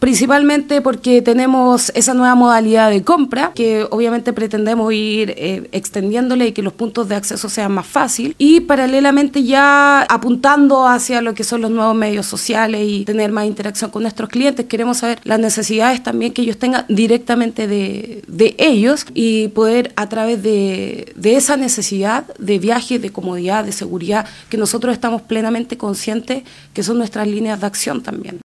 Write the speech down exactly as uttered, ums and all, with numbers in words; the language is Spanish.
principalmente porque tenemos esa nueva modalidad de compra, que obviamente pretendemos ir eh, extendiéndole y que los puntos de acceso sean más fácil, y paralelamente ya apuntando hacia lo que son los nuevos medios sociales y tener más interacción con nuestros clientes. Queremos saber las necesidades también que ellos tengan directamente de, de ellos y poder a través de, de esa necesidad de viaje, de comodidad, de seguridad, que nosotros estamos plenamente conscientes que son nuestras líneas de acción también.